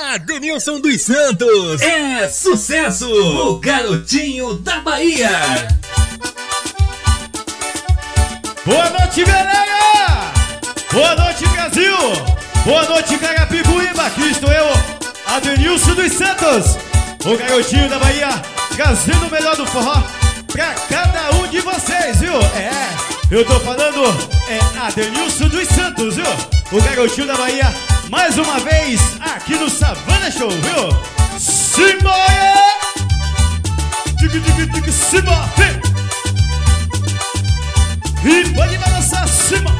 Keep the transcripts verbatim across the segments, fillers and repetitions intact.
Adenilson dos Santos. É sucesso! O garotinho da Bahia. Boa noite, galera! Boa noite, Brasil! Boa noite, Carapicuíba! Aqui estou eu, Adenilson dos Santos, o garotinho da Bahia, trazendo o melhor do forró pra cada um de vocês, viu? É, eu tô falando, é Adenilson dos Santos, viu? O garotinho da Bahia, mais uma vez, aqui no Savana Show, viu? Simbora! Tique, tique, tique, simbora! E pode balançar, cima!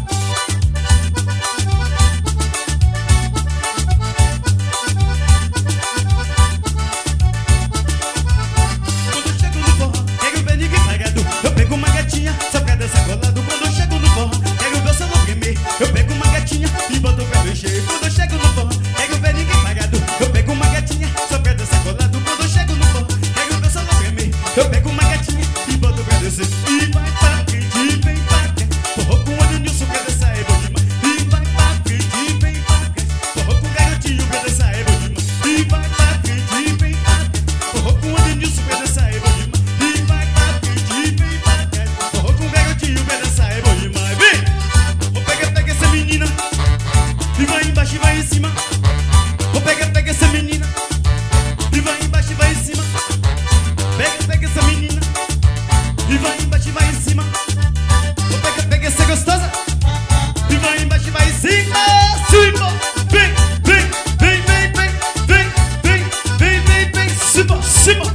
Quando eu chego no forró, quero ver ninguém pagado. Eu pego uma gatinha, só pra dançar colado. Quando eu chego no forró, quero ver o salão primeiro. Eu pego uma gatinha e boto pra mexer. Quando eu chego no forró, quero ver ninguém pagado. Eu pego uma gatinha, só pra dançar colado. Quando eu chego no forró, quero ver o salão primeiro. Eu pego uma gatinha e boto pra descer. E vai pra frente e vem pra cá. Forró com o Adenilson pra dançar é bom demais. E vai pra frente e vem pra cá. Forró com o garotinho pra dançar é bom demais. E vai pra frente e vem pra cá. Forró com o Adenilson pra dançar é bom demais. E vai pra frente e vem pra cá. Forró com o garotinho pra dançar é bom demais. Vem! Vou pegar, pega essa menina e vai embaixo e vai em cima. Vou pegar, pega essa menina e vai embaixo e vai em cima. Pega, pega essa menina e vai embaixo e vai em cima. Vou pegar, pega essa gostosa e vai embaixo e vai em cima. Cima! Vem, vem, vem, vem, vem, vem, vem, vem, vem, vem, cima, cima.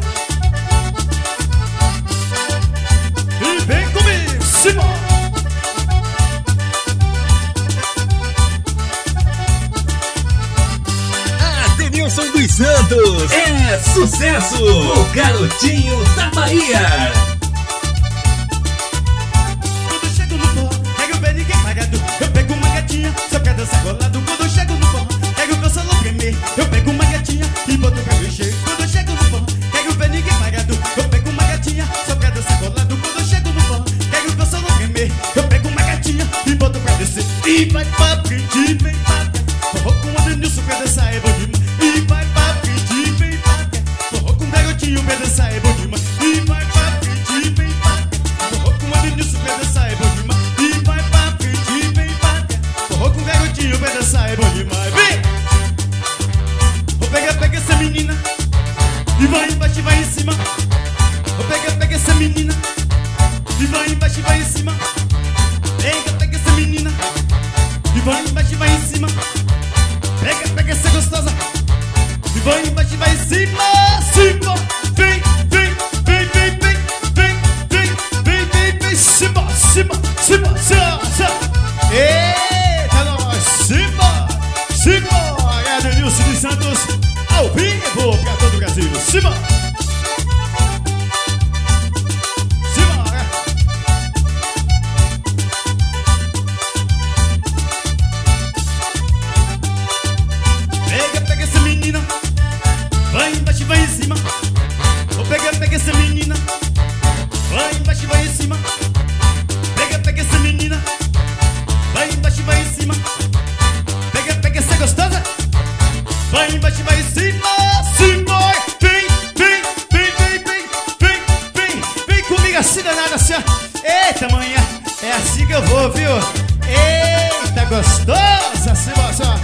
E vem comigo, cima. Adenilson dos Santos. É sucesso! O garotinho da Bahia. Quando eu chego no forró, quero ver ninguém pagado. Eu pego uma gatinha, só pra dançar colado. Quando eu chego no forró, quero ver o salão tremer. Eu pego uma gatinha e boto pra mexer. Quando eu chego no forró, quero ver ninguém pagado. Eu pego uma gatinha, só pra dançar colado. Quando eu chego no forró, quero ver o salão tremer. Eu pego uma gatinha e boto pra descer. E vai pra frente e vem pra cá. Forró com o Adenilson pra dançar é bom demais. E vai pra frente e vem pra cá. Forró com o garotinho pra dançar é bom demais. E vai pra frente e vem pra cá. Forró com o Adenilson pra dançar é bom demais. E vai pra frente e vem pra cá. Forró com o garotinho pra dançar é bom demais. Vem! Vou pegar, pega essa menina e vai embaixo e vai em cima. Vou pegar, pega essa menina e vai embaixo e vai em cima. Pega, pega essa menina e vai embaixo e vai em cima. Pega, pega essa gostosa e vai embaixo e vai em cima. Cima! Vem, vem, vem, vem, vem, vem, vem, vem, vem, vem, cima, cima, cima, cima, cima. Eita, nós, cima, cima. É Adenilson dos Santos, ao vivo pra todo o Brasil. Cima! Cima! Pega, pega essa menina, vai embaixo e vai em cima. Vou pegar, pega essa menina, vai embaixo e vai em cima. Pega, pega essa menina, vai embaixo e vai em cima. Pega, pega essa gostosa, vai embaixo e vai em cima. Cima! Vem, vem, vem, vem, vem, vem, vem, vem comigo assim danada assim, ó. Eita, manhã, é assim que eu vou, viu? Eita, gostosa, assim, ó.